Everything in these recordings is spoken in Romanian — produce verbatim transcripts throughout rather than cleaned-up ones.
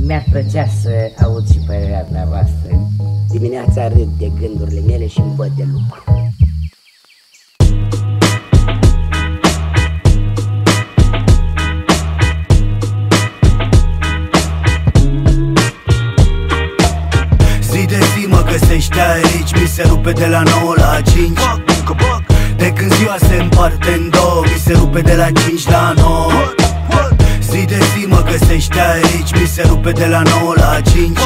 mi-ar plăcea să aud și părerea dumneavoastră. Dimineața râd de gândurile mele și îmi văd de lucru. Zi de zi mă găsește aici, mi se rupe de la nouă la cinci. De când ziua se împarte în două, mi se rupe de la cinci la nouă. Zi de zi mă găsește aici, mi se rupe de la nouă la cinci.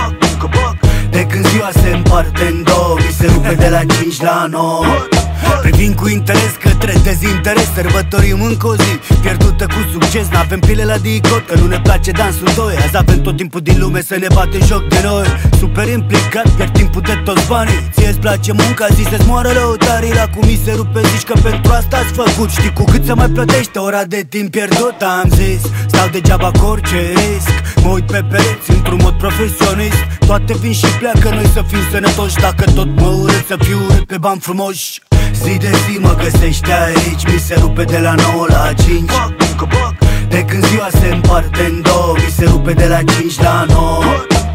De când ziua se împarte în două, mi se rupe de la cinci la nouă. Privind cu interes către dezinteres, sărbătorim încă o zi pierdută cu succes. N-avem pile la dicot, că nu ne place dansul doi. Azi avem tot timpul din lume să ne bate joc de noi. Super implicat, pierd timpul de toți banii. Ție-ți place munca, zi să-ți moară lăutarii. La cum mi se rupe zici că pentru asta ați făcut. Știi cu cât să mai plătește ora de timp pierdut. Am zis, stau degeaba cu orice risc. Mă uit pe pereți într-un mod profesionist. Toate vin și pleacă, noi să fim sănătoși. Dacă tot mă urât, să fiu urât pe bani frumoși. Zi de zi mă găsește aici, mi se rupe de la nouă la cinci. De când ziua se împarte în două, mi se rupe de la cinci la nouă.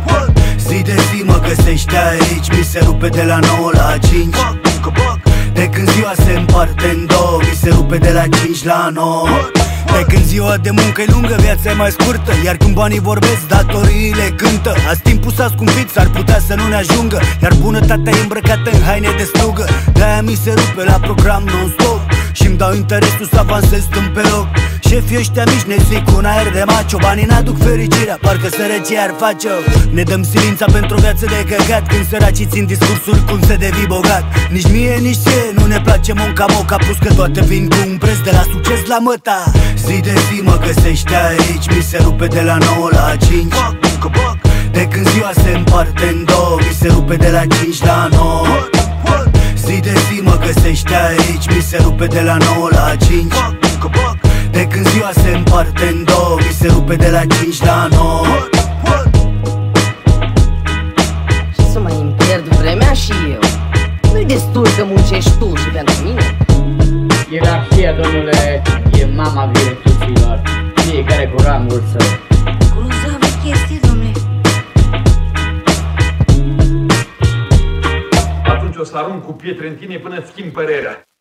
Zi de zi mă găsește aici, mi se rupe de la nouă la cinci. De când ziua se împarte în două, mi se rupe de la cinci la nouă. De când ziua de muncă e lungă, viața e mai scurtă. Iar când banii vorbesc, datoriile cântă. Azi timpul s-a scumpit, s-ar putea să nu ne ajungă. Iar bunătatea e îmbrăcată în haine de slugă. De-aia mi se rupe la program non-stop și-mi dau interesul să avansez stând pe loc. Șefii ăștia mici ne zic un aer de macho. Banii n-aduc fericirea, parcă sărăcia ar face-o. Ne dăm silința pentru o viață de căcat, când săracii țin discursuri cum să devii bogat. Nici mie, nici ție nu ne place munca moca, plus că toate vin cu un preț de la succes la măta. Zi de zi mă găsește aici, mi se rupe de la nouă la cinci. De când ziua se împarte în două, mi se rupe de la cinci la nouă. Zi de zi mă găsește aici, mi se rupe de la nouă la cinci. De când ziua se împarte în două, mi se rupe de la cinci la nouă. Și să mai îmi pierd vremea și eu? Nu-i destul că muncești tu și pentru mine? Ierarhia, domnule, e mama virtuților. Fiecare cu rangul său. Grozavă chestie, domnule. Atunci o să arunc cu pietre în tine până îți schimb părerea.